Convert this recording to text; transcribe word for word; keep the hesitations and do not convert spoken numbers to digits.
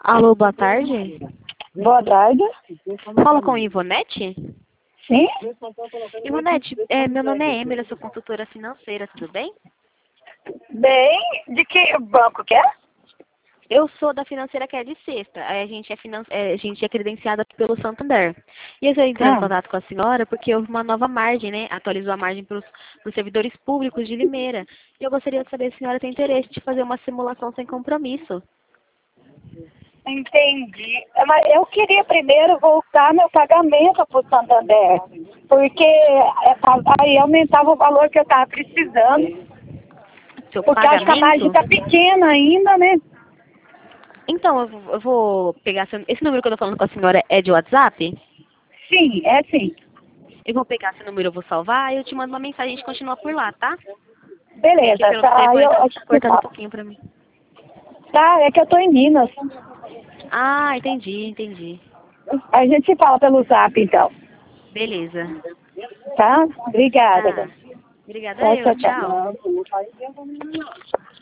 Alô, boa tarde. Boa tarde. Fala com Ivonete? Sim? Ivonete, é, meu nome é Emily, eu sou consultora financeira, tudo bem? Bem, de que banco que é? Eu sou da financeira que é de sexta. Aí A gente é, finan é, a gente é credenciada pelo Santander. E eu estou entrando em Ah, contato com a senhora porque houve uma nova margem, né? Atualizou a margem para os servidores públicos de Limeira. E eu gostaria de saber se a senhora tem interesse de fazer uma simulação sem compromisso. entendi. Mas eu queria primeiro voltar meu pagamento para o Santander, porque é, pa- aí aumentava o valor que eu estava precisando, Seu porque acho que a margem pagamento? está pequena ainda, né? Então, eu vou, eu vou pegar... Seu, esse número que eu estou falando com a senhora é de WhatsApp? Sim, é sim. Eu vou pegar seu número, eu vou salvar e eu te mando uma mensagem, a gente continua por lá, tá? Porque Beleza, pelo tá, telefone eu, tá, eu tá te cortando um falo. pouquinho pra mim. Tá, é que eu estou em Minas. Ah, entendi, entendi. A gente se fala pelo zap, então. Beleza. Tá? Obrigada. Tá. Obrigada Tchau, eu, tchau, tchau. tchau.